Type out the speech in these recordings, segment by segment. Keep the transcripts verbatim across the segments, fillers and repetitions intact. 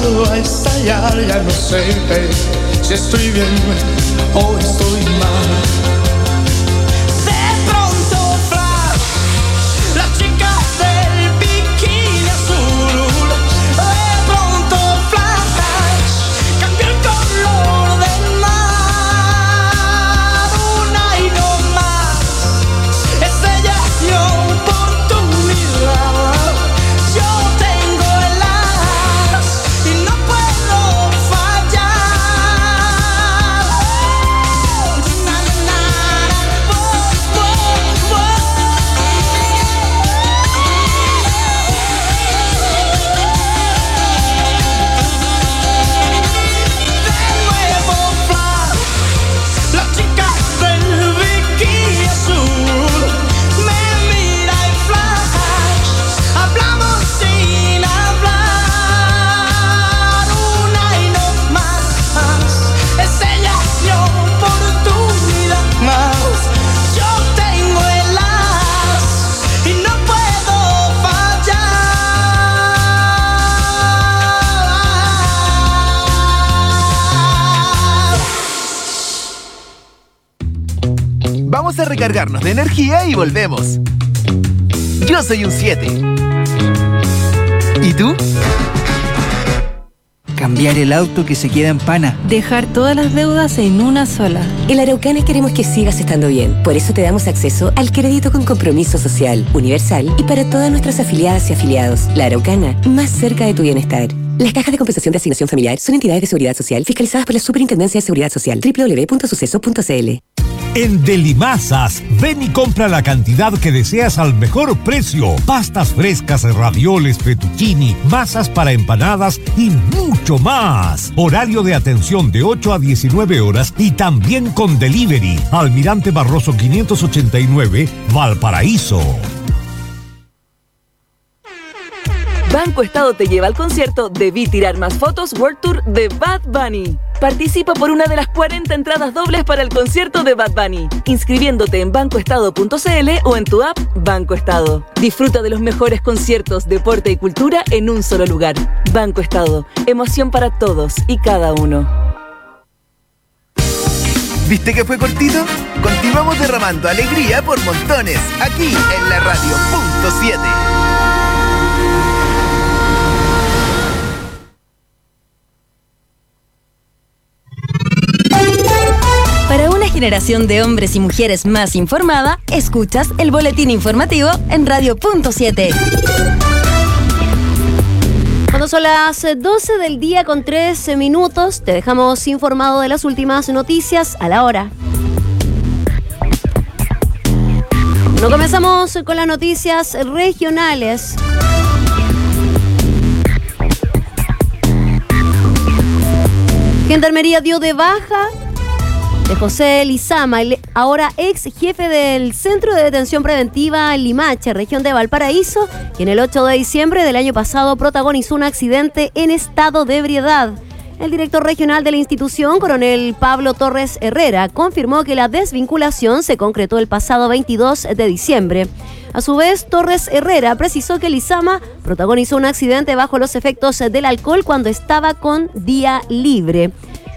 empezado a estallar, ya no sé si estoy bien o estoy mal. De pronto flash, la chica del bikini azul. De pronto flash, cambió el color del mar. Una y no más, es ella mi oportunidad. Vamos a recargarnos de energía y volvemos. Yo soy un siete. ¿Y tú? Cambiar el auto que se queda en pana. Dejar todas las deudas en una sola. En La Araucana queremos que sigas estando bien. Por eso te damos acceso al crédito con compromiso social, universal y para todas nuestras afiliadas y afiliados. La Araucana, más cerca de tu bienestar. Las cajas de compensación de asignación familiar son entidades de seguridad social fiscalizadas por la Superintendencia de Seguridad Social. doble u doble u doble u punto suceso punto c l. En Delimasas, ven y compra la cantidad que deseas al mejor precio. Pastas frescas, ravioles, fettuccini, masas para empanadas y mucho más. Horario de atención de ocho a diecinueve horas y también con delivery. Almirante Barroso quinientos ochenta y nueve, Valparaíso. Banco Estado te lleva al concierto Debí Tirar Más Fotos World Tour de Bad Bunny. Participa por una de las cuarenta entradas dobles para el concierto de Bad Bunny, inscribiéndote en banco estado punto c l o en tu app Banco Estado. Disfruta de los mejores conciertos, deporte y cultura en un solo lugar. Banco Estado, emoción para todos y cada uno. ¿Viste que fue cortito? Continuamos derramando alegría por montones, aquí en la radio punto siete. Para una generación de hombres y mujeres más informada, escuchas el boletín informativo en radio punto siete. Cuando son las doce del día con trece minutos, te dejamos informado de las últimas noticias a la hora. Bueno, comenzamos con las noticias regionales. Gendarmería dio de baja de José Lizama, el ahora ex jefe del Centro de Detención Preventiva Limache, región de Valparaíso, quien el ocho de diciembre del año pasado protagonizó un accidente en estado de ebriedad. El director regional de la institución, coronel Pablo Torres Herrera, confirmó que la desvinculación se concretó el pasado veintidós de diciembre. A su vez, Torres Herrera precisó que Lizama protagonizó un accidente bajo los efectos del alcohol cuando estaba con día libre.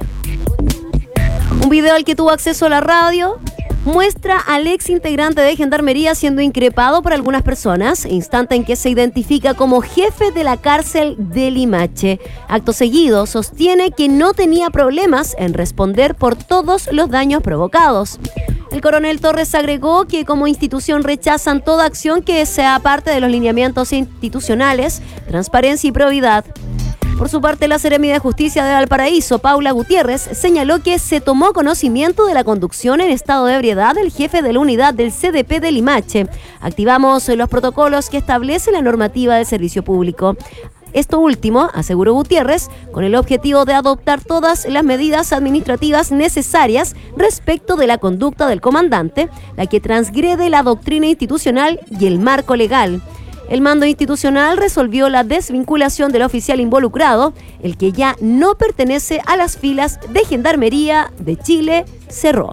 Un video al que tuvo acceso la radio muestra al ex integrante de Gendarmería siendo increpado por algunas personas, instante en que se identifica como jefe de la cárcel de Limache. Acto seguido, sostiene que no tenía problemas en responder por todos los daños provocados. El coronel Torres agregó que como institución rechazan toda acción que sea parte de los lineamientos institucionales, transparencia y probidad. Por su parte, la Seremi de Justicia de Valparaíso, Paula Gutiérrez, señaló que se tomó conocimiento de la conducción en estado de ebriedad del jefe de la unidad del C D P de Limache. Activamos los protocolos que establece la normativa del servicio público. Esto último, aseguró Gutiérrez, con el objetivo de adoptar todas las medidas administrativas necesarias respecto de la conducta del comandante, la que transgrede la doctrina institucional y el marco legal. El mando institucional resolvió la desvinculación del oficial involucrado, el que ya no pertenece a las filas de Gendarmería de Chile, cerró.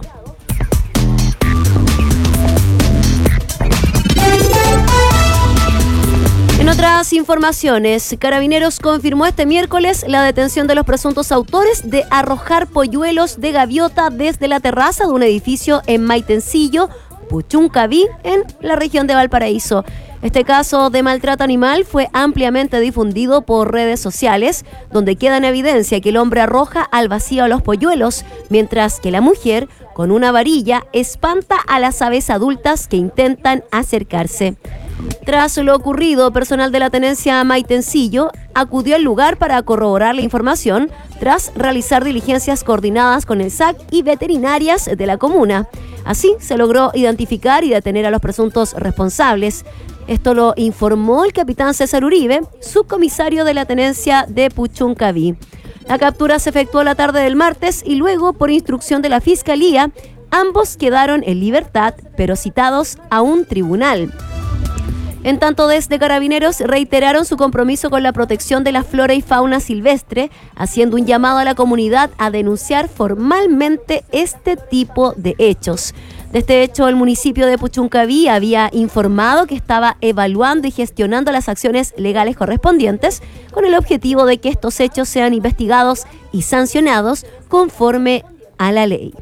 En otras informaciones, Carabineros confirmó este miércoles la detención de los presuntos autores de arrojar polluelos de gaviota desde la terraza de un edificio en Maitencillo, Puchuncaví, en la región de Valparaíso. Este caso de maltrato animal fue ampliamente difundido por redes sociales, donde queda en evidencia que el hombre arroja al vacío a los polluelos, mientras que la mujer, con una varilla, espanta a las aves adultas que intentan acercarse. Tras lo ocurrido, personal de la tenencia Maitencillo acudió al lugar para corroborar la información tras realizar diligencias coordinadas con el S A C y veterinarias de la comuna. Así se logró identificar y detener a los presuntos responsables. Esto lo informó el capitán César Uribe, subcomisario de la tenencia de Puchuncaví. La captura se efectuó la tarde del martes y luego, por instrucción de la Fiscalía, ambos quedaron en libertad, pero citados a un tribunal. En tanto, desde Carabineros reiteraron su compromiso con la protección de la flora y fauna silvestre, haciendo un llamado a la comunidad a denunciar formalmente este tipo de hechos. De este hecho, el municipio de Puchuncaví había informado que estaba evaluando y gestionando las acciones legales correspondientes con el objetivo de que estos hechos sean investigados y sancionados conforme a la ley.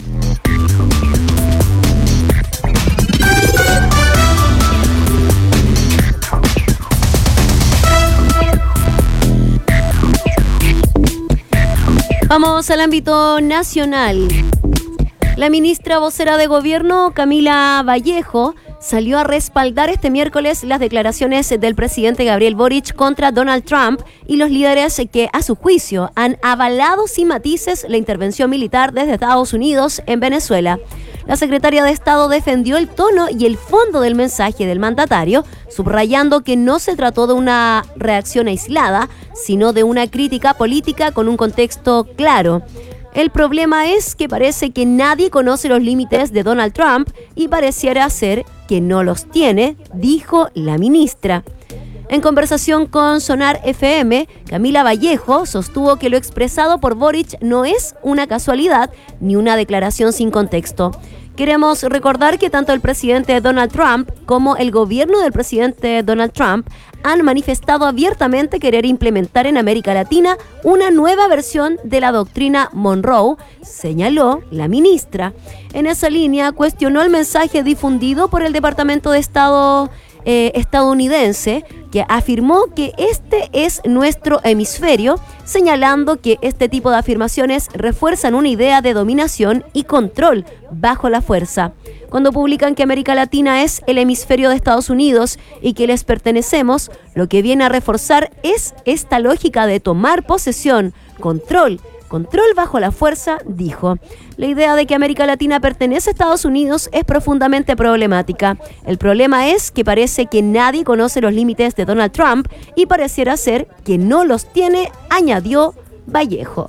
Vamos al ámbito nacional. La ministra vocera de Gobierno, Camila Vallejo, salió a respaldar este miércoles las declaraciones del presidente Gabriel Boric contra Donald Trump y los líderes que, a su juicio, han avalado sin matices la intervención militar desde Estados Unidos en Venezuela. La secretaria de Estado defendió el tono y el fondo del mensaje del mandatario, subrayando que no se trató de una reacción aislada, sino de una crítica política con un contexto claro. El problema es que parece que nadie conoce los límites de Donald Trump y pareciera ser que no los tiene, dijo la ministra. En conversación con Sonar F M, Camila Vallejo sostuvo que lo expresado por Boric no es una casualidad ni una declaración sin contexto. Queremos recordar que tanto el presidente Donald Trump como el gobierno del presidente Donald Trump han manifestado abiertamente querer implementar en América Latina una nueva versión de la doctrina Monroe, señaló la ministra. En esa línea cuestionó el mensaje difundido por el Departamento de Estado eh, estadounidense, que afirmó que este es nuestro hemisferio, señalando que este tipo de afirmaciones refuerzan una idea de dominación y control bajo la fuerza. Cuando publican que América Latina es el hemisferio de Estados Unidos y que les pertenecemos, lo que viene a reforzar es esta lógica de tomar posesión, control, control bajo la fuerza, dijo. La idea de que América Latina pertenece a Estados Unidos es profundamente problemática. El problema es que parece que nadie conoce los límites de Donald Trump y pareciera ser que no los tiene, añadió Vallejo.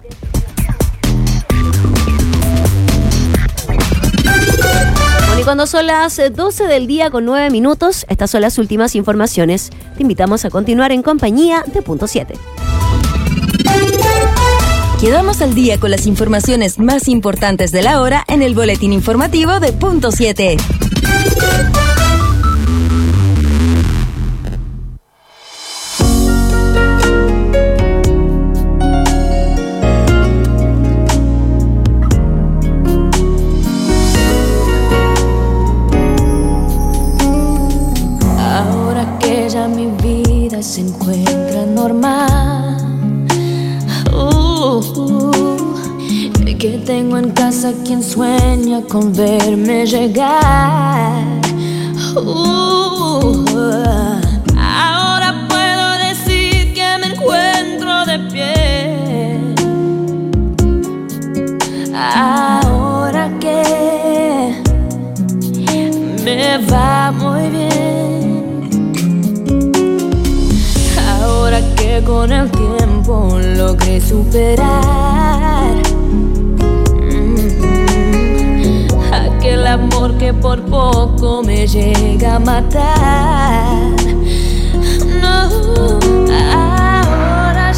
Bueno, y cuando son las doce del día con nueve minutos, estas son las últimas informaciones. Te invitamos a continuar en compañía de Punto siete. Quedamos al día con las informaciones más importantes de la hora en el boletín informativo de Punto siete. Ahora que ya mi vida se encuentra normal, que tengo en casa quien sueña con verme llegar. Uh, ahora puedo decir que me encuentro de pie. Ahora que me va muy bien. Ahora que con el tiempo logré superar aquel amor que por poco me llega a matar. No, ahora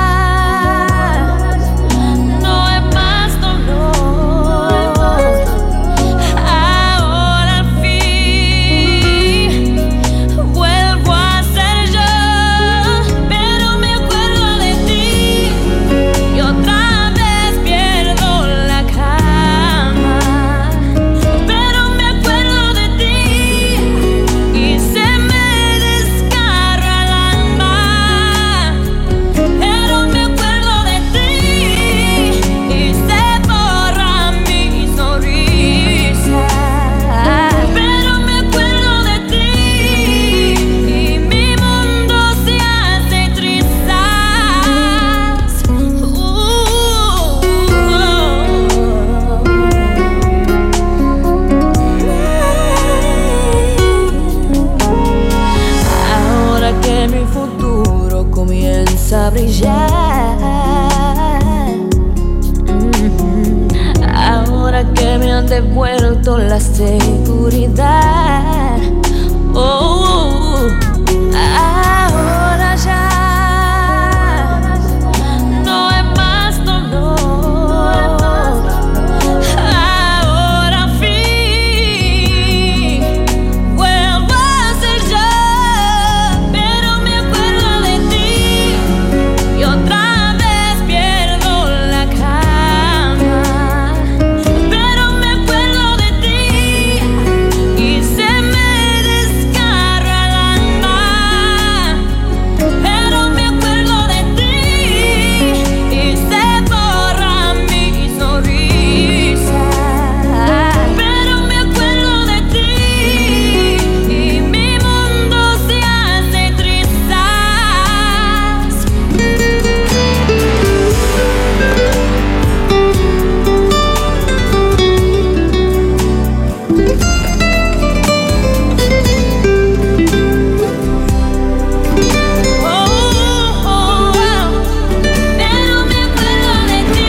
ya no hay más dolor. Ahora al fin vuelvo a ser Mm-hmm. Ahora que me han devuelto la seguridad, oh, ahora ya no es más dolor. Ahora fin vuelvo a ser yo, pero me acuerdo de ti y otra vez pierdo la calma. Pero me acuerdo de ti y se me desgarra el alma. Pero me acuerdo de ti y se borra mi sonrisa. Pero me acuerdo de ti y mi mundo se hace trizas. Oh, oh, oh, pero me acuerdo de ti.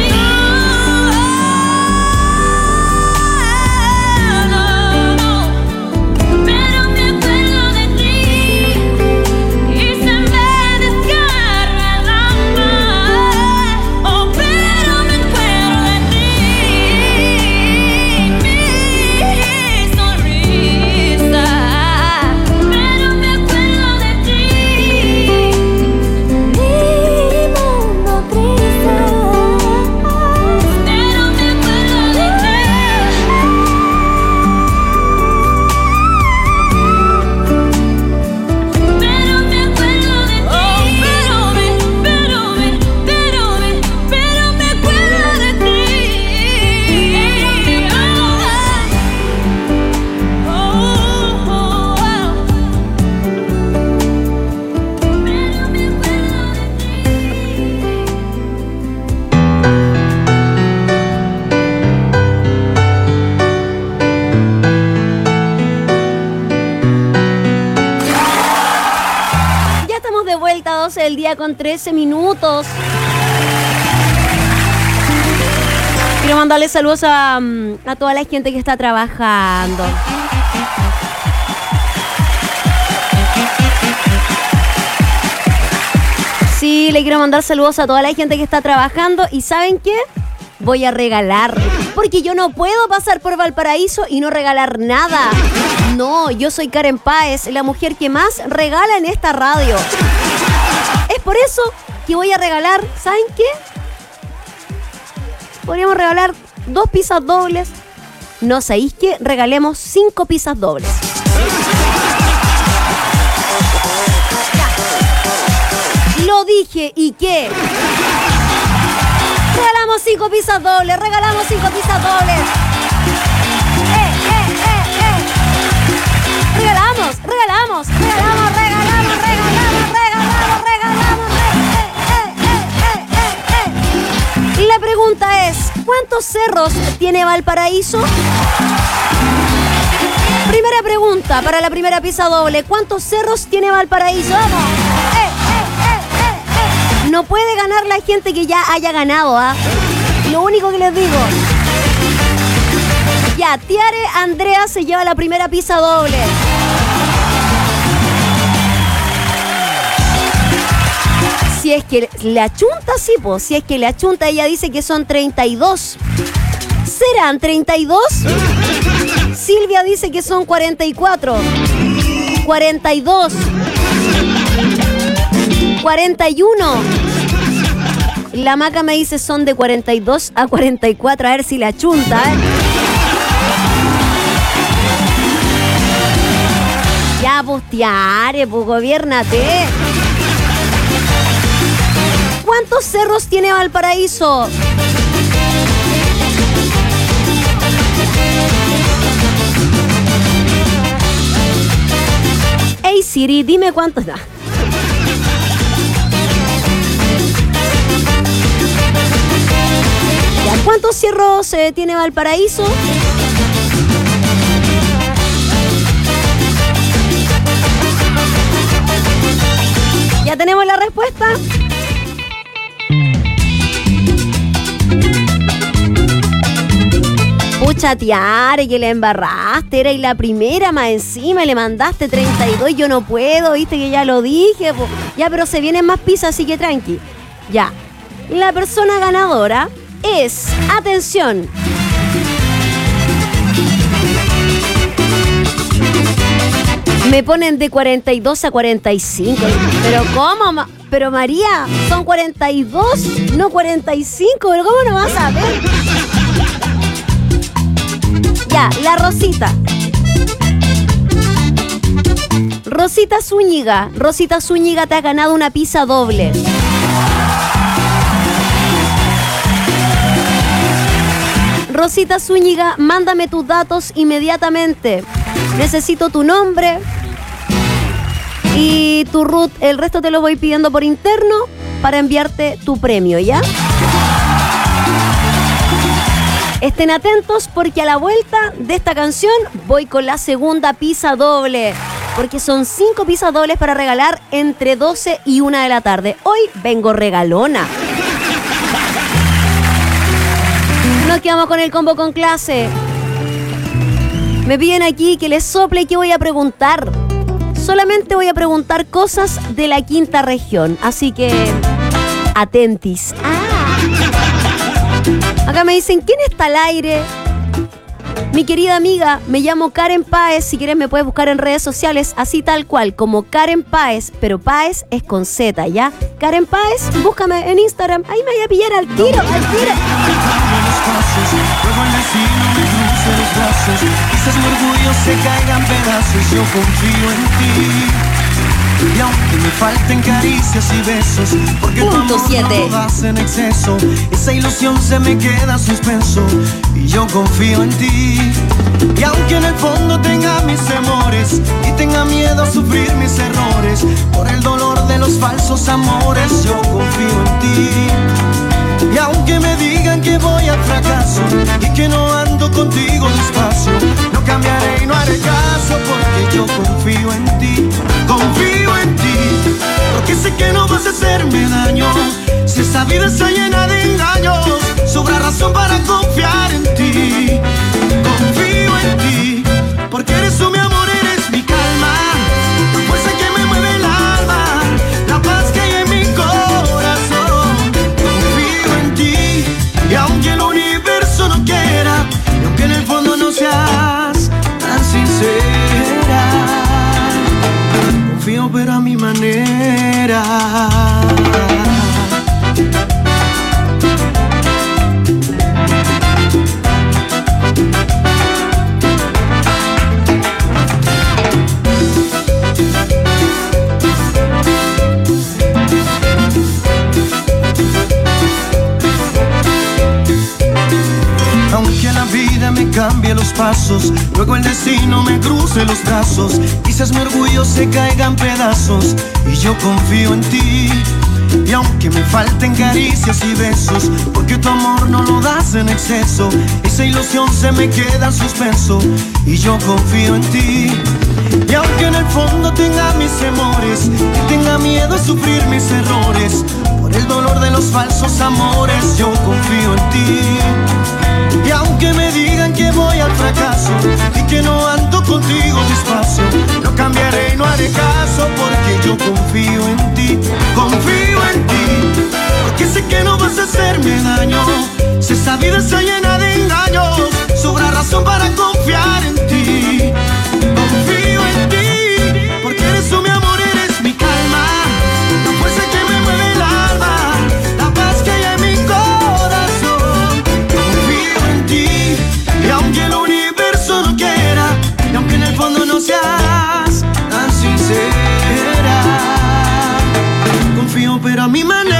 No, no, pero me acuerdo de ti y se me desgarra el alma. Oh, pero me acuerdo de ti, mi sonrisa. Pero me acuerdo de ti, mi mundo triste. Pero me acuerdo de ti. Pero me acuerdo de ti. Oh, pero me, pero me, pero me, pero me acuerdo de ti. Oh, oh, oh, pero me acuerdo de ti. Ya estamos de vuelta, doce del día con trece minutos. Quiero mandarle saludos a, mm, a toda la gente que está trabajando. Sí, le quiero mandar saludos a toda la gente que está trabajando. ¿Y saben qué? Voy a regalar. Porque yo no puedo pasar por Valparaíso y no regalar nada. No, yo soy Karen Páez, la mujer que más regala en esta radio. Es por eso que voy a regalar, ¿saben qué? Podríamos regalar dos pizzas dobles. No sabéis qué, regalemos cinco pizzas dobles. Ya. Lo dije, ¿y qué? Regalamos cinco pizzas dobles, regalamos cinco pizzas dobles. ¡Eh, eh, eh, eh! Regalamos, regalamos, regalamos, regalamos, regalamos, regalamos, regalamos. Eh, eh, eh, eh, eh, eh. La pregunta es, ¿cuántos cerros tiene Valparaíso? Primera pregunta para la primera pizza doble. ¿Cuántos cerros tiene Valparaíso? ¡Vamos! ¡Eh, eh, eh, eh, eh! No puede ganar la gente que ya haya ganado, ¿ah? Lo único que les digo. Ya, Tiare Andrea se lleva la primera pizza doble. Si es que le achunta, sí, pues. Si es que le achunta, ella dice que son treinta y dos. ¿Serán treinta y dos? Silvia dice que son cuarenta y cuatro. cuarenta y dos. cuarenta y uno. La Maca me dice son de cuarenta y dos a cuarenta y cuatro. A ver si le achunta, ¿eh? Ya, pues, Tiare, pues, gobiérnate. ¿Cuántos cerros tiene Valparaíso? Hey Siri, dime cuántos da. Ya, ¿cuántos cerros eh, tiene Valparaíso? Ya tenemos la respuesta. chatear y que le embarraste, era y la primera más encima y le mandaste treinta y dos, yo no puedo, viste que ya lo dije, po. Ya, pero se vienen más pizzas, así que tranqui. Ya, la persona ganadora es, atención, me ponen de cuarenta y dos a cuarenta y cinco. Pero ¿cómo? Ma- Pero María, son cuarenta y dos, no cuarenta y cinco. Pero ¿cómo no vas a ver? Ya, la Rosita. Rosita Zúñiga. Rosita Zúñiga, te ha ganado una pizza doble. Rosita Zúñiga, mándame tus datos inmediatamente. Necesito tu nombre y tu root. El resto te lo voy pidiendo por interno para enviarte tu premio, ¿ya? Estén atentos porque a la vuelta de esta canción voy con la segunda pizza doble. Porque son cinco pizzas dobles para regalar entre doce y una de la tarde. Hoy vengo regalona. Nos quedamos con el combo con clase. Me piden aquí que les sople que voy a preguntar. Solamente voy a preguntar cosas de la quinta región. Así que, atentis. Ah. Acá me dicen, ¿quién está al aire? Mi querida amiga, me llamo Karen Páez. Si quieres me puedes buscar en redes sociales, así tal cual, como Karen Páez. Pero Páez es con Z, ¿ya? Karen Páez, búscame en Instagram. Ahí me voy a pillar al tiro, al tiro. Luego el destino me cruce los brazos, quizás mi orgullo se caiga en pedazos, yo confío en ti. Y aunque me falten caricias y besos, porque tu amor no lo das en exceso, esa ilusión se me queda en suspenso y yo confío en ti. Y aunque en el fondo tenga mis temores y tenga miedo a sufrir mis errores, por el dolor de los falsos amores, yo confío en ti. Y aunque me digan que voy al fracaso y que no ando contigo despacio, no cambiaré y no haré caso porque yo confío en ti. Confío en ti, porque sé que no vas a hacerme daño. Si esta vida está llena de engaños, sobra razón para confiar en ti. Confío en ti, porque eres tú mi amor, eres mi calma, la fuerza que me mueve el alma, la paz que hay en mi corazón. Confío en ti, y aunque el universo no quiera, y aunque en el fondo no seas tan sincera, confío pero a mi manera. Aunque la vida me cambie los pasos, luego el destino me cruce los brazos, quizás mi orgullo se caiga en pedazos y yo confío en ti. Y aunque me falten caricias y besos, porque tu amor no lo das en exceso, esa ilusión se me queda en suspenso y yo confío en ti. Y aunque en el fondo tenga mis temores y tenga miedo a sufrir mis errores, por el dolor de los falsos amores, yo confío en ti. Y aunque me digan que voy al fracaso y que no ando contigo despacio, no cambiaré y no haré caso porque yo confío en ti. Confío en ti, porque sé que no vas a hacerme daño. Si esta vida está llena de engaños, sobra razón para confiar en ti. Confío en ti, porque eres tú mi amor, eres mi calma, la fuerza que me mueve el alma, la paz que hay en mi corazón. Confío en ti, y aunque el universo no quiera, y aunque en el fondo no seas tan sincera, confío pero a mi manera.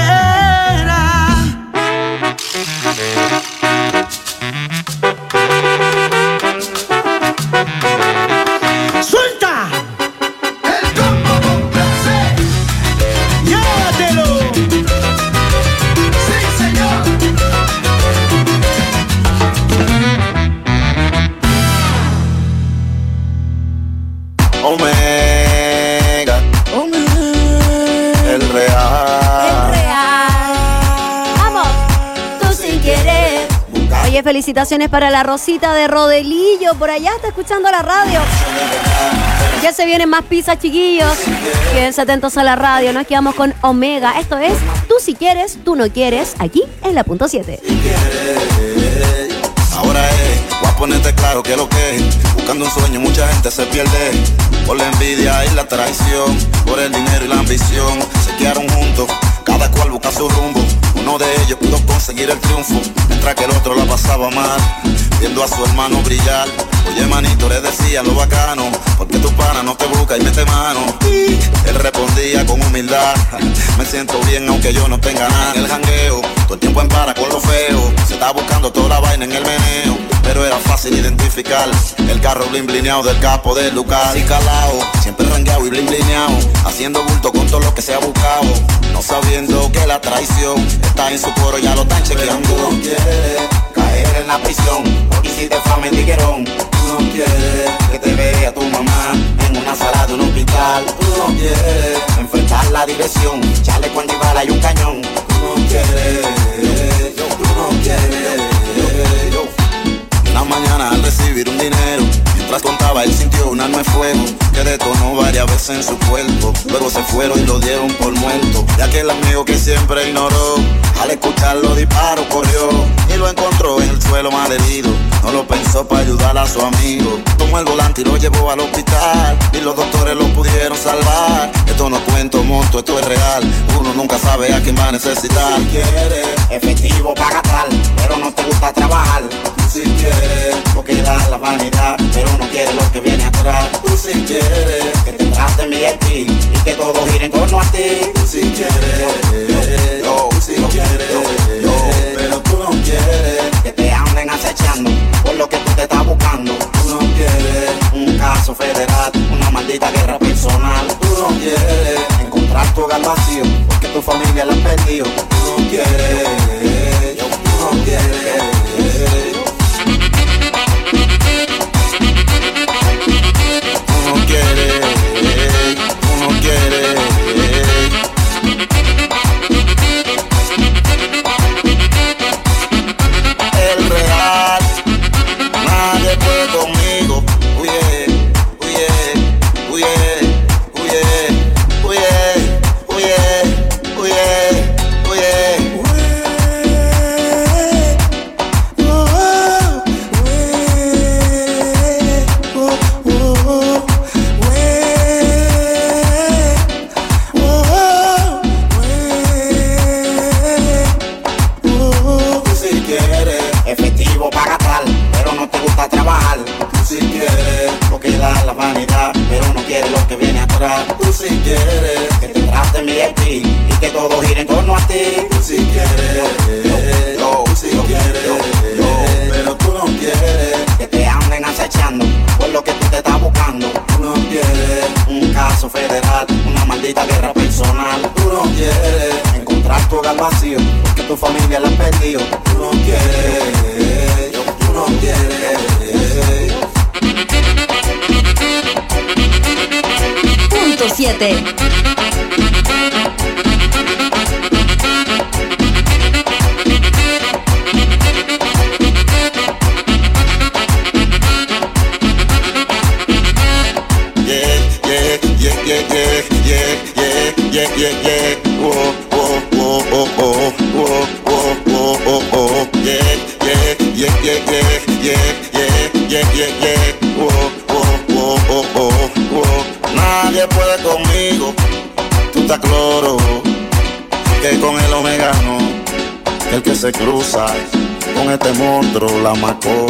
Oye, felicitaciones para la Rosita de Rodelillo. Por allá está escuchando la radio. Ya se vienen más pizzas, chiquillos. Quédense atentos a la radio. Nos quedamos con Omega. Esto es Tú si quieres, tú no quieres. Aquí en la punto siete. Ahora es, voy a ponerte claro que lo que es. Buscando un sueño mucha gente se pierde. Por la envidia y la traición, por el dinero y la ambición. Se quedaron juntos, cada cual busca su rumbo. Uno de ellos pudo conseguir el triunfo, mientras que el otro la pasaba mal, viendo a su hermano brillar. Oye manito, le decía lo bacano, porque tu pana no te busca y mete mano. Y él respondía con humildad, me siento bien aunque yo no tenga nada. En el jangueo, todo el tiempo en para con lo feo, se está buscando toda la vaina en el meneo. Pero era fácil identificar el carro blin blineado del capo del Lucas. Y calao, siempre rangueado y blin blineado, haciendo bulto con todo lo que se ha buscado, no sabiendo que la traición está en su coro, ya lo están chequeando. Tú no quieres caer en la prisión, porque hiciste fama en tiguerón. Tú no quieres que te vea tu mamá en una sala de un hospital. Tú no quieres enfrentar la dirección, chaleco antibala y un cañón. Tú no quieres, tú no quieres. Una mañana al recibir un dinero, mientras contaba él sintió un arma de fuego que detonó varias veces en su cuerpo. Luego se fueron y lo dieron por muerto. Y aquel amigo que siempre ignoró, al escuchar los disparos corrió y lo encontró en el suelo mal herido. No lo pensó para ayudar a su amigo, tomó el volante y lo llevó al hospital, y los doctores lo pudieron salvar. Esto no cuento monto, esto es real, uno nunca sabe a quién va a necesitar. Si quieres efectivo para gastar, pero no te gusta trabajar. Tú si quieres, porque da la vanidad, pero no quieres lo que viene atrás. Tú si quieres, que te traten mi V I P y que todo gire en torno a ti. Tú si quieres, yo, tú si quieres, yo, yo, pero tú no quieres que te anden acechando por lo que tú te estás buscando. Tú no quieres un caso federal, una maldita guerra personal. Tú no quieres encontrar tu hogar vacío, porque tu familia la han perdido. Tú no quieres, yo, tú no quieres. El real, nadie puede conmigo. Uye, uye, uye, uye, uye, uye, uye, uye. Efectivo para gastar, pero no te gusta trabajar. Tú si quieres, porque da la vanidad, pero no quieres lo que viene atrás. Tú si quieres, que te traten mi V I P y que todo gire en torno a ti. Tú si quieres, yo, tú si quieres, yo, yo, pero tú no quieres que te anden acechando por lo que tú te estás buscando. Tú no quieres un caso federal, una maldita guerra personal. Tú no quieres encontrar tu hogar vacío, porque tu familia la han perdido. Tú no quieres, yo, tú no quieres. Punto siete. Yeah, yeah, yeah, yeah, yeah, yeah, yeah, yeah, yeah. Whoa, whoa, whoa, whoa, whoa, whoa, whoa, whoa, whoa. Yeah, yeah, yeah, yeah, yeah, yeah, yeah, yeah, yeah. Whoa, whoa, whoa, whoa, whoa, whoa. Nadie puede conmigo, tú estás cloro, que con el Omega no, que el que se cruza con este monstruo la marcó.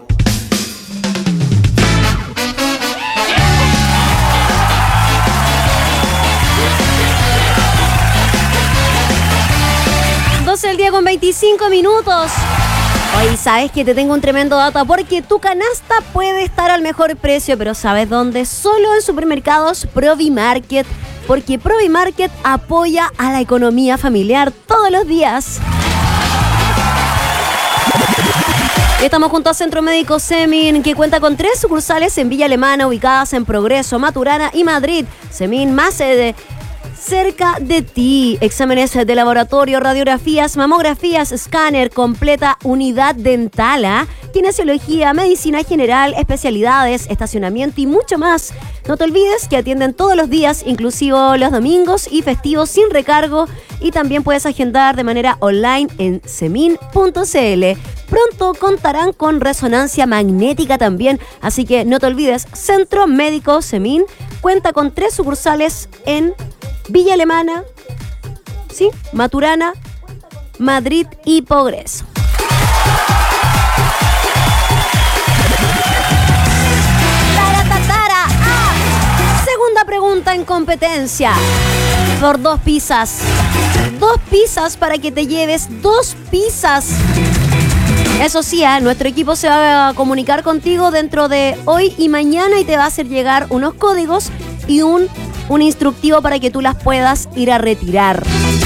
doce del día con veinticinco minutos. Hoy sabes que te tengo un tremendo dato, porque tu canasta puede estar al mejor precio, pero ¿sabes dónde? Solo en supermercados Provimarket, porque Provimarket apoya a la economía familiar todos los días. Estamos junto a Centro Médico Semin, que cuenta con tres sucursales en Villa Alemana, ubicadas en Progreso, Maturana y Madrid. Semin, más de cerca de ti. Exámenes de laboratorio, radiografías, mamografías, escáner, completa unidad dental, ¿eh? Kinesiología, medicina general, especialidades, estacionamiento y mucho más. No te olvides que atienden todos los días, inclusive los domingos y festivos sin recargo, y también puedes agendar de manera online en semin punto c l. Pronto contarán con resonancia magnética también, así que no te olvides, Centro Médico Semin cuenta con tres sucursales en Villa Alemana, ¿sí? Maturana, Madrid y Progreso. Taratatara. Ah. Segunda pregunta en competencia. Por dos pizzas. Dos pizzas para que te lleves dos pizzas. Eso sí, ¿eh? Nuestro equipo se va a comunicar contigo dentro de hoy y mañana y te va a hacer llegar unos códigos y un, un instructivo para que tú las puedas ir a retirar.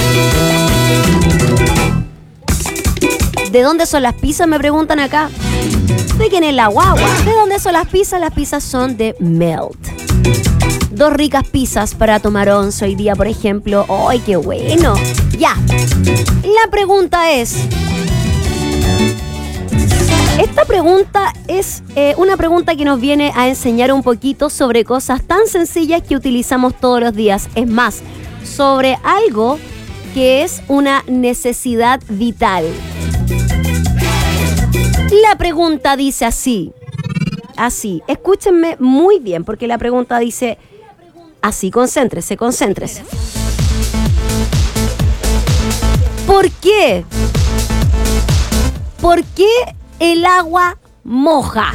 ¿De dónde son las pizzas? Me preguntan acá. ¿De quién es la guagua? ¿De dónde son las pizzas? Las pizzas son de Melt. Dos ricas pizzas para tomar once hoy día, por ejemplo. ¡Ay, qué bueno! Ya. La pregunta es... Esta pregunta es eh, una pregunta que nos viene a enseñar un poquito sobre cosas tan sencillas que utilizamos todos los días. Es más, sobre algo que es una necesidad vital. La pregunta dice así. Así. Escúchenme muy bien porque la pregunta dice así. Concéntrese, concéntrese. ¿Por qué? ¿Por qué el agua moja?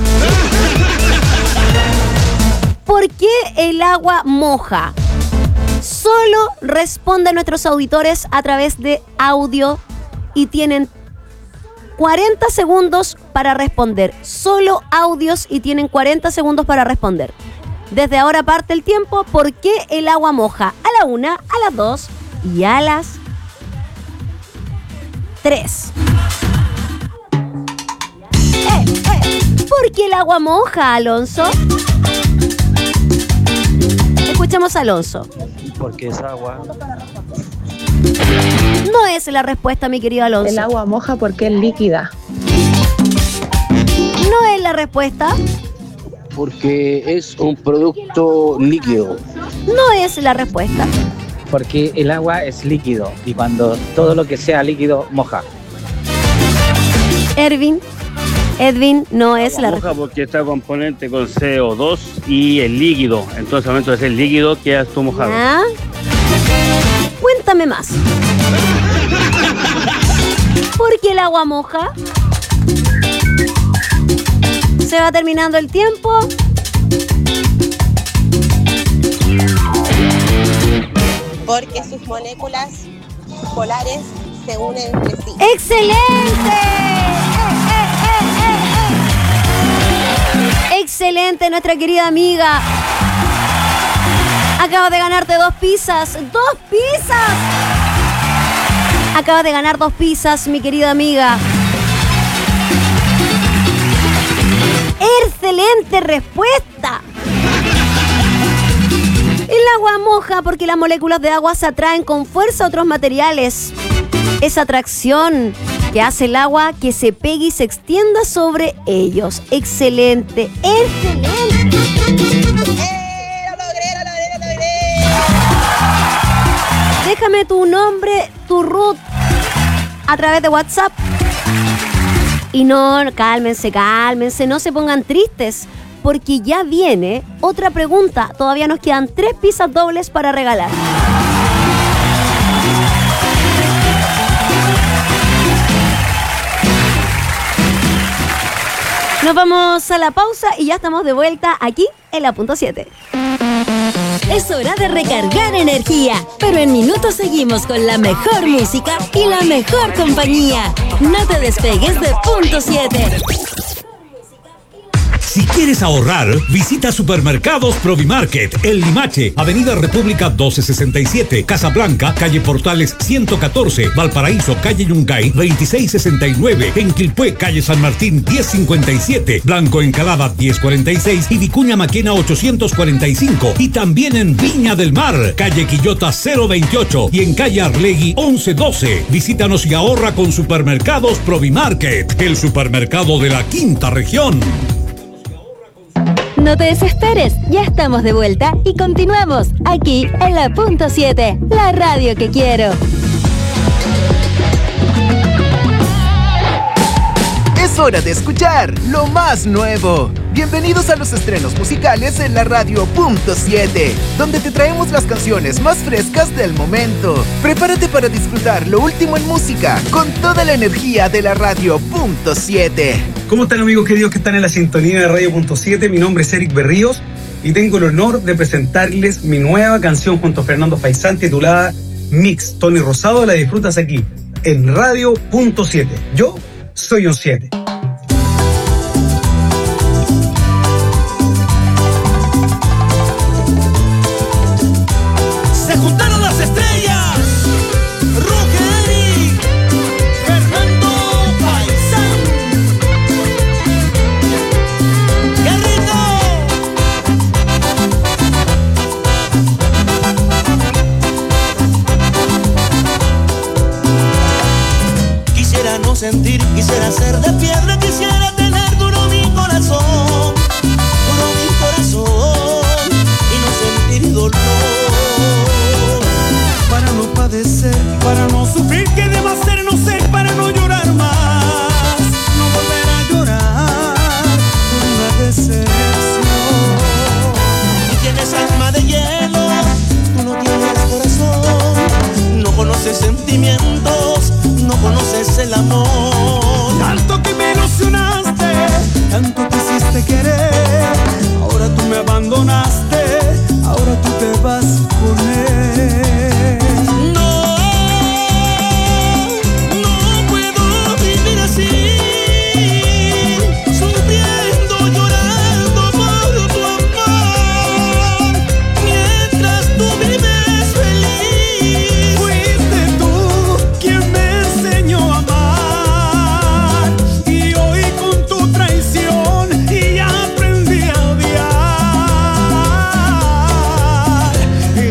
¿Por qué el agua moja? Solo responden nuestros auditores a través de audio y tienen cuarenta segundos para responder. Solo audios y tienen cuarenta segundos para responder. Desde ahora parte el tiempo. ¿Por qué el agua moja? A la una, a las dos y a las tres. ¿Por qué el agua moja, Alonso? Escuchemos a Alonso. Porque es agua. No es la respuesta, mi querido Alonso. El agua moja porque es líquida. No es la respuesta. Porque es un producto líquido. No es la respuesta. Porque el agua es líquido y cuando todo lo que sea líquido moja. Ervin. Edwin, no es la respuesta. Porque está componente con C O dos y el líquido. Entonces, al momento de ser líquido, quedas tú mojado. ¿Ah? Cuéntame más. ¿Por qué el agua moja? Se va terminando el tiempo. Porque sus moléculas polares se unen entre sí. ¡Excelente! Excelente, nuestra querida amiga. Acabas de ganarte dos pizzas. ¡Dos pizzas! Acabas de ganar dos pizzas, mi querida amiga. ¡Excelente respuesta! El agua moja porque las moléculas de agua se atraen con fuerza a otros materiales. Esa atracción que hace el agua que se pegue y se extienda sobre ellos. Excelente, excelente. ¡Eh! ¡Lo logré, lo logré, lo logré! Déjame tu nombre, tu root a través de WhatsApp. Y no, cálmense, cálmense, no se pongan tristes, porque ya viene otra pregunta. Todavía nos quedan tres pizzas dobles para regalar. Nos vamos a la pausa y ya estamos de vuelta aquí en la punto siete. Es hora de recargar energía, pero en minutos seguimos con la mejor música y la mejor compañía. No te despegues de punto siete. Si quieres ahorrar, visita Supermercados Provimarket, El Limache, Avenida República doce sesenta y siete, Casablanca, calle Portales ciento catorce, Valparaíso, calle Yungay veintiséis sesenta y nueve, en Quilpué, calle San Martín diez cincuenta y siete, Blanco Encalada diez cuarenta y seis y Vicuña Maquena ochocientos cuarenta y cinco. Y también en Viña del Mar, calle Quillota cero veintiocho y en calle Arlegui once doce. Visítanos y ahorra con Supermercados Provimarket, el supermercado de la quinta región. No te desesperes, ya estamos de vuelta y continuamos aquí en la punto siete, la radio que quiero. Es hora de escuchar lo más nuevo. Bienvenidos a los estrenos musicales en la radio punto siete, donde te traemos las canciones más frescas del momento. Prepárate para disfrutar lo último en música con toda la energía de la radio punto siete. ¿Cómo están, amigos queridos que están en la sintonía de radio punto siete? Mi nombre es Eric Berríos y tengo el honor de presentarles mi nueva canción junto a Fernando Faisán titulada Mix. Tony Rosado, la disfrutas aquí en radio punto siete. Yo soy un siete. Se juntaron las estrellas, Roger y Fernando Faisán. ¡Qué rico! Quisiera no sentir, quisiera ser de piedra, quisiera tener duro mi corazón, duro mi corazón y no sentir dolor. Para no padecer, para no sufrir, que debo hacer, no sé, para no llorar más, no volver a llorar por una decepción. Tú tienes alma de hielo, tú no tienes corazón, no conoces sentimientos, no conoces el amor. Tanto que me ilusionaste, tanto que hiciste querer, ahora tú me abandonaste, ahora tú te vas con él. No, no puedo vivir así, sufriendo, llorando por tu amor, mientras tú vives feliz. Fuiste tú quien me enseñó a amar, y hoy con tu traición y aprendí a odiar.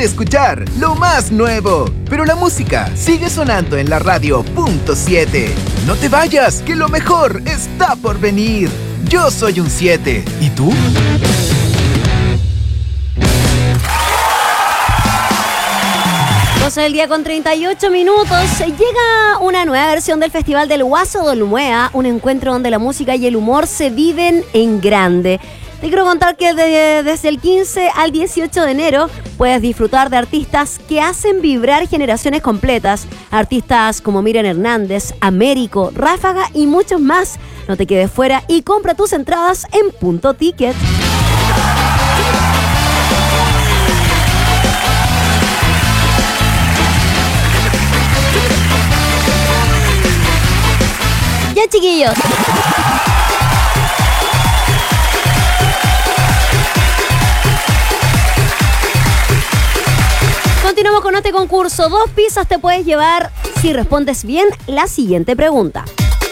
de escuchar lo más nuevo, pero la música sigue sonando en la radio punto siete. No te vayas, que lo mejor está por venir. Yo soy un siete. ¿Y tú? doce del día con treinta y ocho minutos. Llega una nueva versión del Festival del Huaso de Olmuea, un encuentro donde la música y el humor se viven en grande. Te quiero contar que de, desde el quince al dieciocho de enero puedes disfrutar de artistas que hacen vibrar generaciones completas. Artistas como Miriam Hernández, Américo, Ráfaga y muchos más. No te quedes fuera y compra tus entradas en Punto Ticket. Ya, chiquillos. Continuamos con este concurso. Dos pizzas te puedes llevar si respondes bien la siguiente pregunta.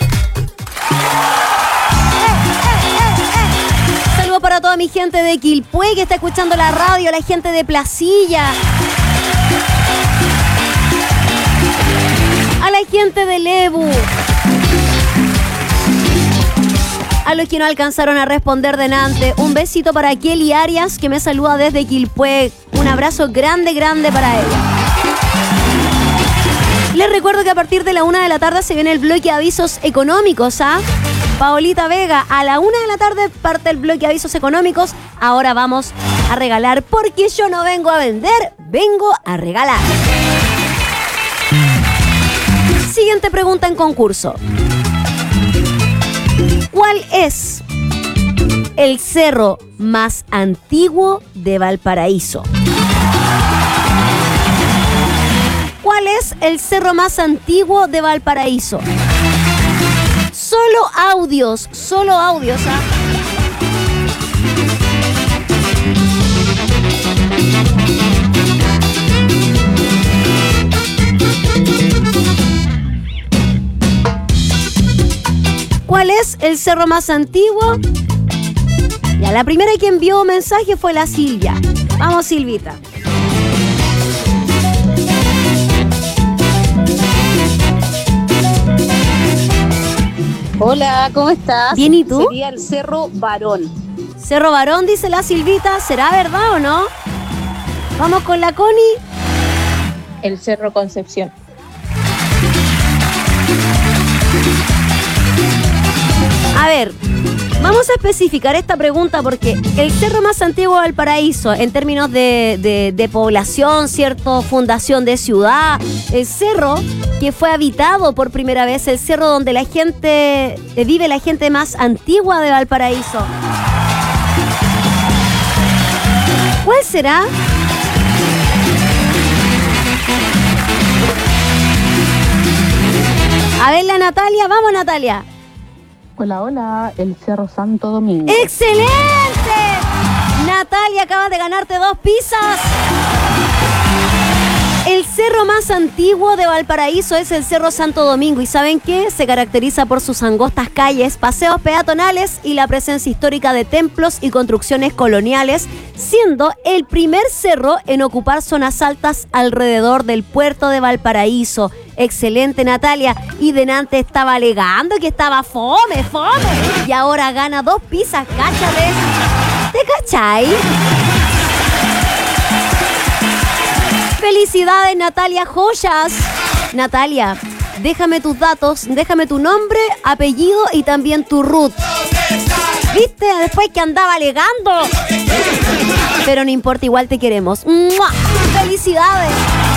Saludos para toda mi gente de Quilpué que está escuchando la radio, la gente de Placilla, a la gente de Lebu, a los que no alcanzaron a responder delante. Un besito para Kelly Arias, que me saluda desde Quilpué. Un abrazo grande, grande para ella. Les recuerdo que a partir de la una de la tarde se viene el bloque de avisos económicos, ¿ah? Paolita Vega, a la una de la tarde parte el bloque de avisos económicos. Ahora vamos a regalar, porque yo no vengo a vender, vengo a regalar. Siguiente pregunta en concurso. ¿Cuál es el cerro más antiguo de Valparaíso? ¿Cuál es el cerro más antiguo de Valparaíso? Solo audios, solo audios, ¿ah? ¿Cuál es el cerro más antiguo? Ya, la primera que envió mensaje fue la Silvia. Vamos, Silvita. Hola, ¿cómo estás? Bien, ¿y tú? Sería el Cerro Barón. Cerro Barón, dice la Silvita. ¿Será verdad o no? Vamos con la Connie. El Cerro Concepción. A ver, vamos a especificar esta pregunta porque el cerro más antiguo de Valparaíso, en términos de, de, de población, ¿cierto? Fundación de ciudad, el cerro que fue habitado por primera vez, el cerro donde la gente, eh, vive la gente más antigua de Valparaíso. ¿Cuál será? A ver, la Natalia, vamos Natalia. Hola, hola, el Cerro Santo Domingo. ¡Excelente! Natalia, acabas de ganarte dos pizzas. El cerro más antiguo de Valparaíso es el Cerro Santo Domingo. ¿Y saben qué? Se caracteriza por sus angostas calles, paseos peatonales y la presencia histórica de templos y construcciones coloniales, siendo el primer cerro en ocupar zonas altas alrededor del puerto de Valparaíso. Excelente, Natalia. Y delante estaba alegando que estaba fome, fome. Y ahora gana dos pizzas, cáchales. ¿Te cachai? ¡Felicidades, Natalia Joyas! Natalia, déjame tus datos, déjame tu nombre, apellido y también tu root. ¿Viste? Después que andaba alegando. Pero no importa, igual te queremos. ¡Mua! ¡Felicidades!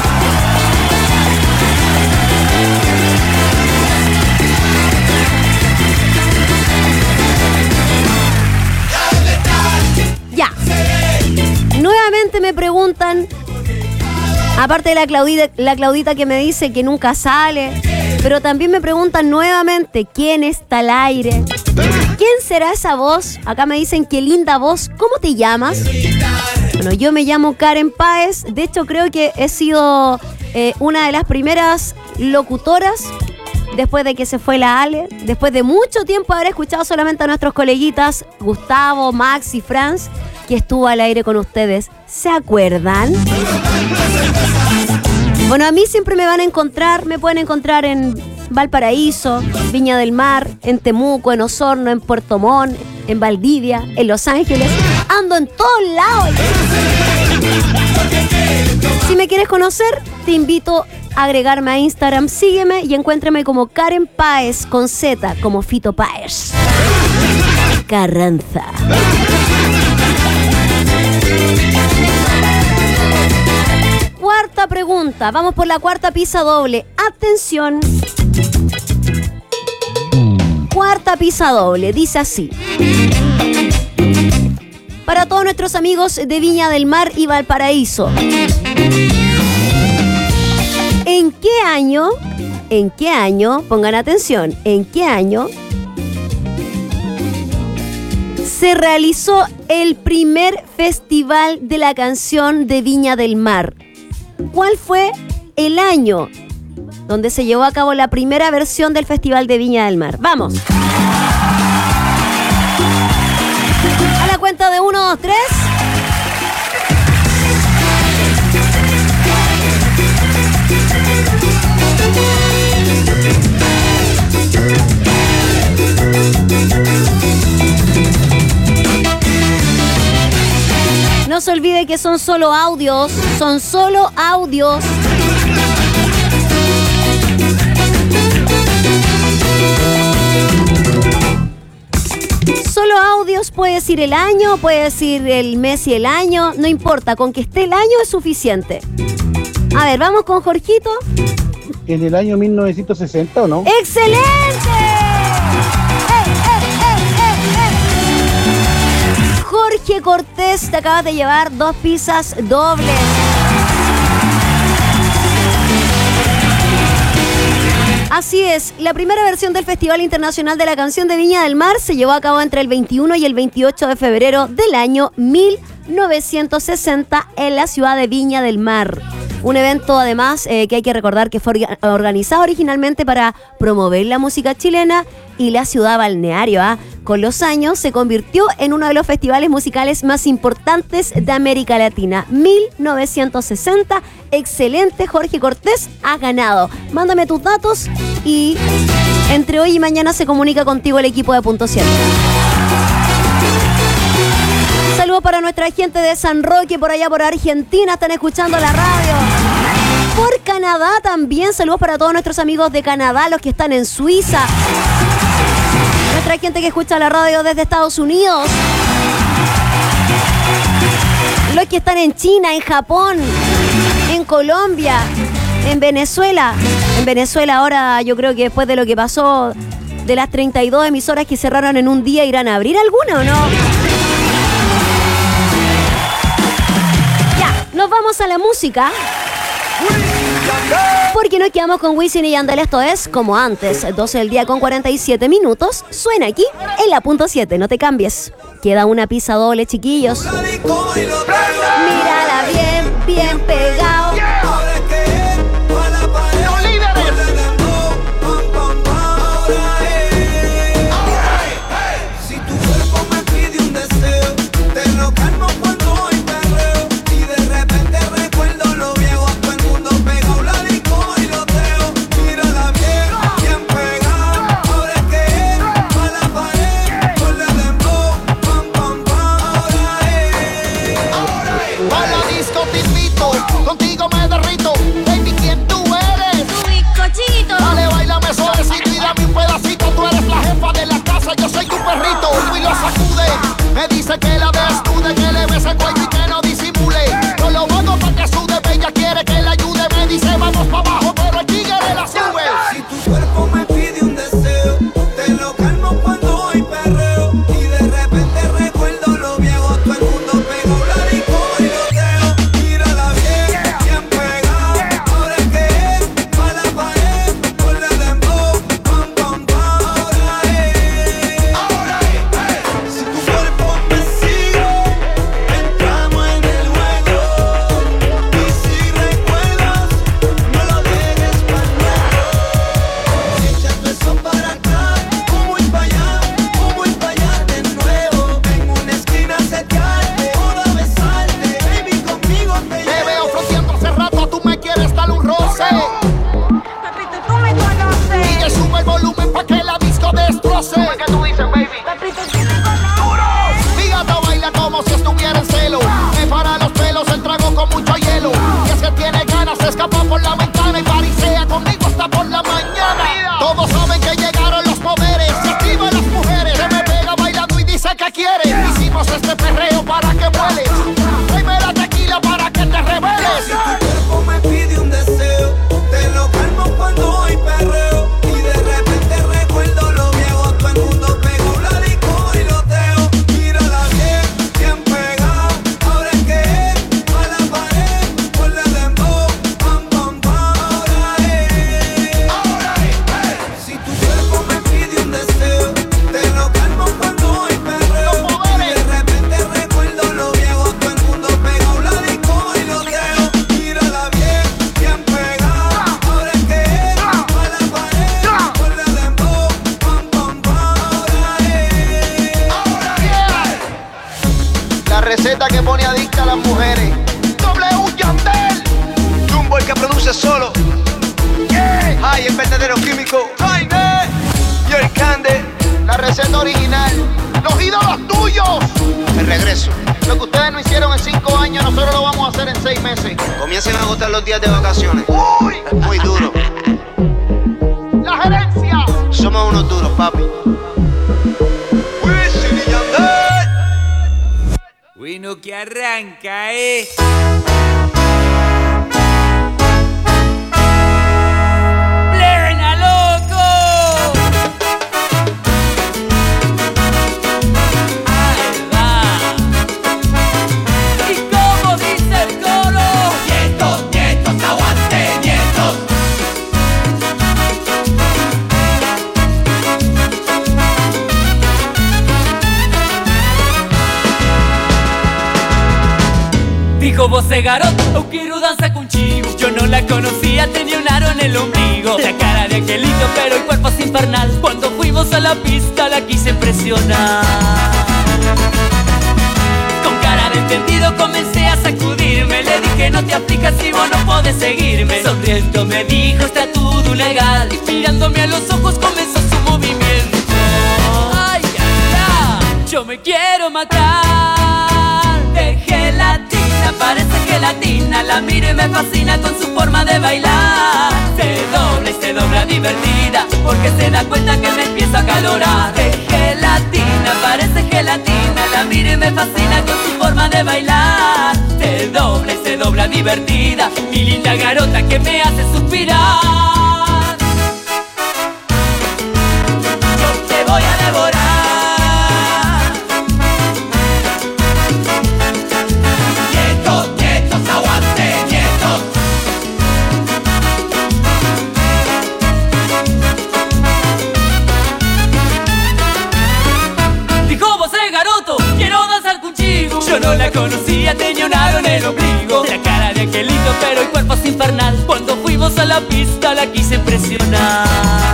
Ya. Nuevamente me preguntan, aparte de la Claudita, la Claudita que me dice que nunca sale, pero también me preguntan nuevamente quién está al aire. ¿Quién será esa voz? Acá me dicen qué linda voz. ¿Cómo te llamas? Bueno, yo me llamo Karen Páez. De hecho, creo que he sido eh, una de las primeras locutoras después de que se fue la Ale. Después de mucho tiempo haber escuchado solamente a nuestros coleguitas Gustavo, Max y Franz, que estuvo al aire con ustedes. ¿Se acuerdan? Bueno, a mí siempre me van a encontrar, me pueden encontrar en Valparaíso, Viña del Mar, en Temuco, en Osorno, en Puerto Montt, en Valdivia, en Los Ángeles. Ando en todos lados. Si me quieres conocer, te invito a agregarme a Instagram. Sígueme y encuéntrame como Karen Páez con Z, como Fito Páez Carranza. Cuarta pregunta. Vamos por la cuarta pizza doble. Atención. Cuarta pizza doble. Dice así. Para todos nuestros amigos de Viña del Mar y Valparaíso. ¿En qué año? ¿En qué año? Pongan atención. ¿En qué año se realizó el primer festival de la canción de Viña del Mar? ¿Cuál fue el año donde se llevó a cabo la primera versión del Festival de Viña del Mar? ¡Vamos! A la cuenta de uno, dos, tres. No se olvide que son solo audios, son solo audios. Solo audios, puede decir el año, puede decir el mes y el año, no importa, con que esté el año es suficiente. A ver, vamos con Jorgito. En el año mil novecientos sesenta, ¿o no? ¡Excelente! Jorge Cortés, te acabas de llevar dos pizzas dobles. Así es, la primera versión del Festival Internacional de la Canción de Viña del Mar se llevó a cabo entre el veintiuno y el veintiocho de febrero del año mil novecientos sesenta en la ciudad de Viña del Mar. Un evento, además, eh, que hay que recordar que fue orga- organizado originalmente para promover la música chilena y la ciudad balneario. ¿ah? Con los años se convirtió en uno de los festivales musicales más importantes de América Latina. mil novecientos sesenta, excelente, Jorge Cortés, has ganado. Mándame tus datos y entre hoy y mañana se comunica contigo el equipo de Punto siete. Saludos para nuestra gente de San Roque, por allá por Argentina, están escuchando la radio. Por Canadá también, saludos para todos nuestros amigos de Canadá, los que están en Suiza. Nuestra gente que escucha la radio desde Estados Unidos. Los que están en China, en Japón, en Colombia, en Venezuela. En Venezuela ahora yo creo que después de lo que pasó, de las treinta y dos emisoras que cerraron en un día, ¿irán a abrir alguna o no? Nos vamos a la música. Porque nos quedamos con Wisin y Yandel. Esto es Como Antes, doce del día con cuarenta y siete minutos. Suena aquí en la Punto siete, no te cambies. Queda una pizza doble, chiquillos. Mírala bien, bien pegado. Yo soy tu perrito y lo sacude. Me dice que la desnude, que le bese cuello y que no disimule. Yo lo mando pa' que sude, ella quiere que la ayude. Me dice vamos pa' abajo, pero el tigre la sube. Si tu cuerpo me pide un deseo, te lo calmo cuando hay perreo. Y de repente recuerdo lo viejo, todo el mundo pegó la disco y lo teo. Mírala bien, bien pegado. Ahora es que es pa' la pared, con la dembow, pam, pam, pam. Ahora es. Si tu cuerpo me sigue, entramos Yo solo. Yeah. Ay, el verdadero químico. Jaime. Y el Cande. La receta original. Los ídolos tuyos. El regreso. Lo que ustedes no hicieron en cinco años, nosotros lo vamos a hacer en seis meses. Comiencen a agotar los días de vacaciones. Uy. Es muy duro. La gerencia. Somos unos duros, papi. Wisin y Yandel. Bueno, que arranca, eh. ¡Plena, loco! Ahí va. ¿Y cómo dice el coro? Nietos, nietos, aguante, nietos. Dijo voce garoto, eu quiero danzar contigo. Yo no la conocía, tenía un aro en el ombligo. La cara de angelito, pero el cuerpo es infernal. Cuando fuimos a la pista la quise impresionar. Con cara de entendido comencé a sacudirme. Le dije no te aplicas si vos no podés seguirme. Sonriendo me dijo está todo legal. Y mirándome a los ojos comenzó su movimiento. Ay, ay, ay, yo me quiero matar. De gelatina, parece gelatina. La miro y me fascina con su forma de bailar. Se dobla y se dobla divertida, porque se da cuenta que me empiezo a acalorar. De gelatina, parece gelatina. La miro y me fascina con su forma de bailar. Se dobla y se dobla divertida, mi linda garota que me hace suspirar. Yo te voy a devorar. Yo no la conocía, tenía un aro en el ombligo. La cara de angelito, pero el cuerpo es infernal. Cuando fuimos a la pista la quise impresionar.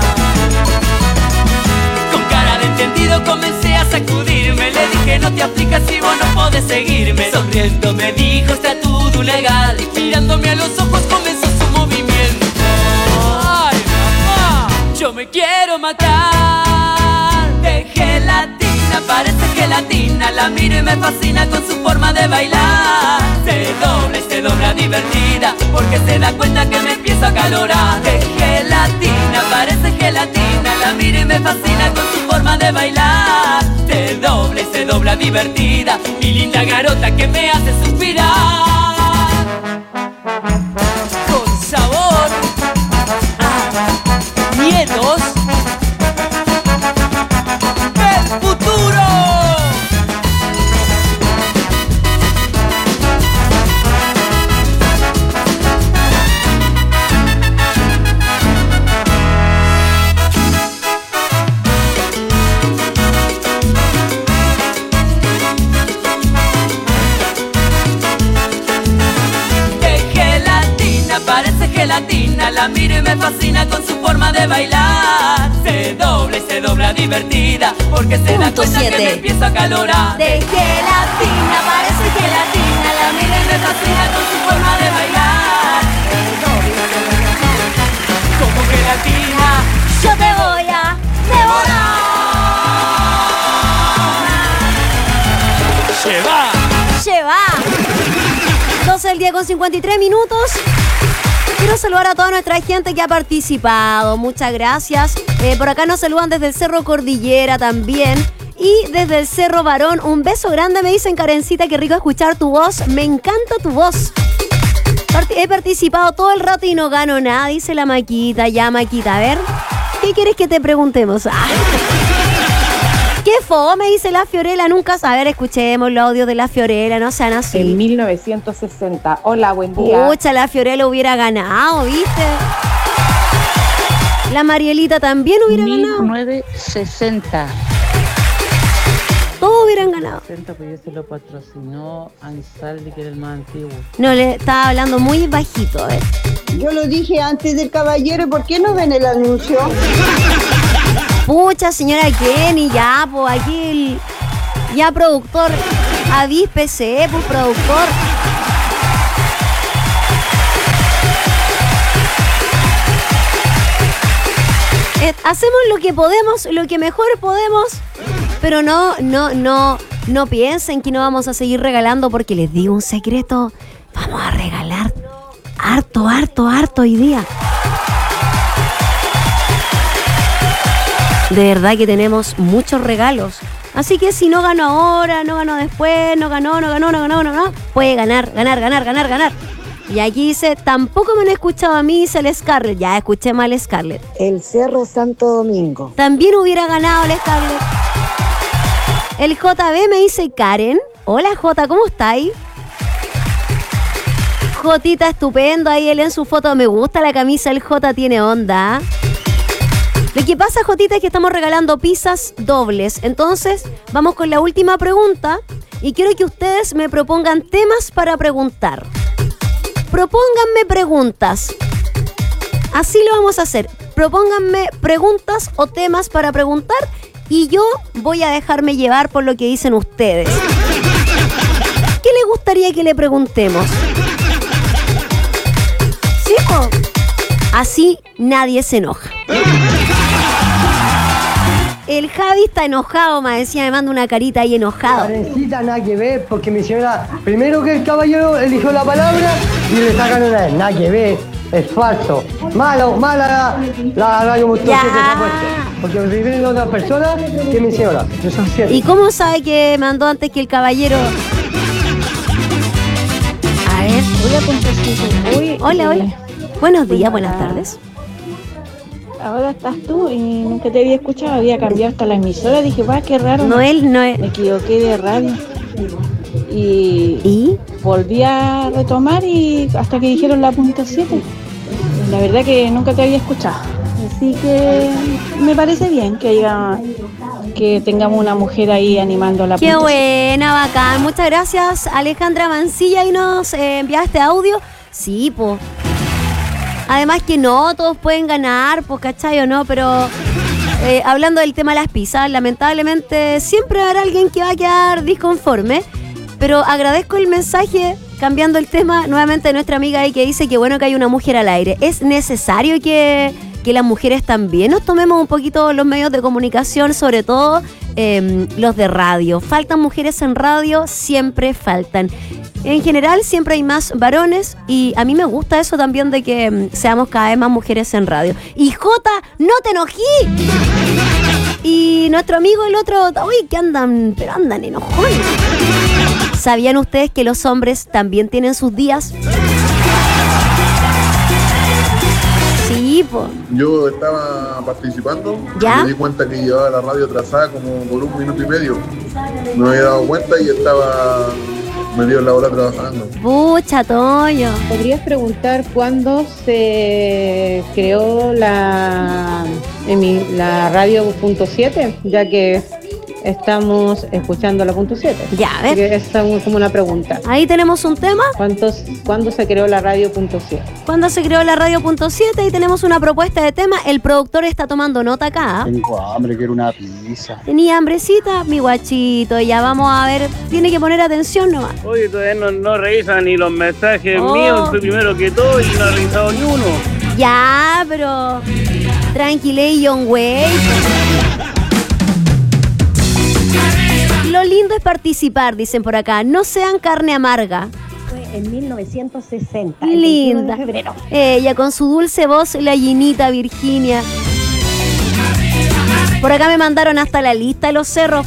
Con cara de entendido comencé a sacudirme. Le dije no te aplicas si vos no podés seguirme. Sonriendo me dijo está todo legal. Y mirándome a los ojos comenzó su movimiento. Ay, mamá, yo me quiero matar. De gelatina, parece gelatina. La miro y me fascina con su forma de bailar. Se dobla y se dobla divertida, porque se da cuenta que me empiezo a acalorar. De gelatina, parece gelatina. La miro y me fascina con su forma de bailar. Se dobla y se dobla divertida, mi linda garota que me hace suspirar. Con sabor a nietos del futuro. Gelatina, la miro y me fascina con su forma de bailar. Se dobla y se dobla divertida, porque se da cuenta que me empiezo a acalorar. De gelatina, parece gelatina. La miro y me fascina con su forma de bailar. Como gelatina, yo te voy a devorar. Se va. Se va. doce del día con cincuenta y tres minutos. Quiero saludar a toda nuestra gente que ha participado. Muchas gracias. Eh, por acá nos saludan desde el Cerro Cordillera también. Y desde el Cerro Barón, un beso grande. Me dicen, Karencita, qué rico escuchar tu voz. Me encanta tu voz. Part- he participado todo el rato y no gano nada, dice la Maquita. Ya, Maquita, a ver. ¿Qué quieres que te preguntemos? Ah. ¡Qué fome! Dice la Fiorella. Nunca... A ver, escuchemos los audios de la Fiorella. No sean así. En mil novecientos sesenta. Hola, buen día. Pucha, la Fiorella hubiera ganado, ¿viste? La Marielita también hubiera ganado. mil novecientos sesenta. Todos hubieran ganado. sesenta, pues se lo patrocinó Ansaldi, que era el más antiguo. No, le estaba hablando muy bajito, a ver. Yo lo dije antes del caballero, ¿por qué no ven el anuncio? Pucha, señora Kenny, ya, pues aquí el... Ya, productor, avíspese, pues, productor. Eh, hacemos lo que podemos, lo que mejor podemos, pero no, no, no, no piensen que no vamos a seguir regalando, porque les digo un secreto, vamos a regalar harto, harto, harto hoy día. De verdad que tenemos muchos regalos. Así que si no ganó ahora, no ganó después, no ganó, no ganó, no ganó, no ganó, puede ganar, ganar, ganar, ganar, ganar. Y aquí dice, tampoco me han escuchado a mí, dice el Scarlett. Ya escuché mal Scarlett. El Cerro Santo Domingo. También hubiera ganado el Scarlett. El J B me dice Karen. Hola J, ¿cómo estáis? Jotita estupendo, ahí él en su foto. Me gusta la camisa, el J tiene onda. Lo que pasa, Jotita, es que estamos regalando pizzas dobles. Entonces, vamos con la última pregunta. Y quiero que ustedes me propongan temas para preguntar. Propónganme preguntas. Así lo vamos a hacer. Propónganme preguntas o temas para preguntar. Y yo voy a dejarme llevar por lo que dicen ustedes. ¿Qué les gustaría que le preguntemos? ¿Sí? ¿O? Así nadie se enoja. El Javi está enojado, me decía, me manda una carita ahí enojado. Karencita, nada que ver, porque mi señora, primero que el caballero eligió la palabra y le sacan una vez, nada que ver, es falso. Malo, mala la radio punto siete se ha puesto, porque viven otras personas que mi señora. Eso es cierto. ¿Y cómo sabe que mandó antes que el caballero? A ver. Hola, Punto Hola, hola. Buenos días, buenas tardes. Ahora estás tú y nunca te había escuchado, había cambiado hasta la emisora, dije, va, qué raro. Noel, Noel. Me equivoqué de radio. Y, ¿Y? volví a retomar y hasta que dijeron la punto siete. La verdad que nunca te había escuchado. Así que me parece bien que haya, que tengamos una mujer ahí animando la Qué punto buena, bacán. Muchas gracias, Alejandra Mancilla, y nos eh, enviaste audio. Sí, pues. Además que no, todos pueden ganar, pues, ¿cachai o no? Pero eh, hablando del tema de las pizzas, lamentablemente siempre habrá alguien que va a quedar disconforme. Pero agradezco el mensaje, cambiando el tema nuevamente de nuestra amiga ahí que dice que bueno que hay una mujer al aire. Es necesario que, que las mujeres también nos tomemos un poquito los medios de comunicación, sobre todo eh, los de radio. ¿Faltan mujeres en radio? Siempre faltan. En general siempre hay más varones y a mí me gusta eso también de que um, seamos cada vez más mujeres en radio. Y Jota, no te enojí. Y nuestro amigo el otro, uy, que andan, pero andan enojones. ¿Sabían ustedes que los hombres también tienen sus días? Sí, po. Yo estaba participando. ¿Ya? Y me di cuenta que llevaba la radio atrasada como por un minuto y medio. No me había dado cuenta y estaba metido en la hora trabajando. Pucha, Toño. ¿Podrías preguntar cuándo se creó la, la radio punto siete? Ya que estamos escuchando la punto siete. Ya, a ver. Esa es como una pregunta. Ahí tenemos un tema. ¿Cuántos, ¿Cuándo se creó la radio punto siete? ¿Cuándo se creó la radio punto siete? Y tenemos una propuesta de tema. El productor está tomando nota acá. Tengo hambre, quiero una pizza. Tenía hambrecita, mi guachito. Ya vamos a ver. Tiene que poner atención nomás. Oye, todavía no, no revisan ni los mensajes Oh. míos, fui primero que todo y no ha revisado ni uno. Ya, pero tranquilé, John Way. Lo lindo es participar, dicen por acá. No sean carne amarga. Fue en mil novecientos sesenta. Linda. El veintiuno de febrero. Ella con su dulce voz, la llinita Virginia. Por acá me mandaron hasta la lista de los cerros.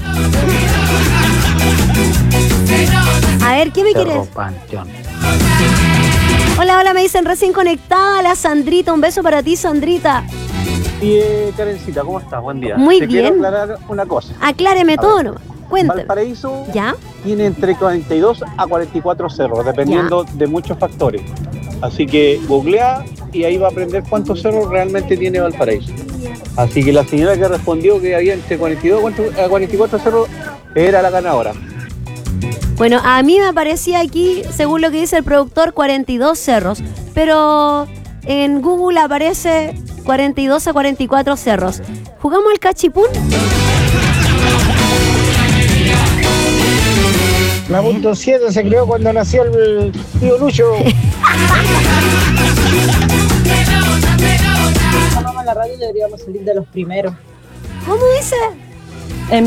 A ver, ¿qué me Cerro quieres? Panteón. Hola, hola, me dicen recién conectada la Sandrita. Un beso para ti, Sandrita. Y eh, Karencita, ¿cómo estás? Buen día. Muy Te bien. quiero aclarar una cosa. Acláreme A todo ver, nomás. Cuéntame. Valparaíso ¿Ya? tiene entre cuarenta y dos a cuarenta y cuatro cerros, dependiendo de muchos factores. Así que googlea y ahí va a aprender cuántos cerros realmente tiene Valparaíso. Así que la señora que respondió que había entre cuarenta y dos a cuarenta y cuatro cerros era la ganadora. Bueno, a mí me aparecía aquí, según lo que dice el productor, cuarenta y dos cerros. Pero en Google aparece cuarenta y dos a cuarenta y cuatro cerros. ¿Jugamos al cachipún? La punto siete se creó cuando nació el tío Lucho. la radio deberíamos salir de los primeros. ¿Cómo dice?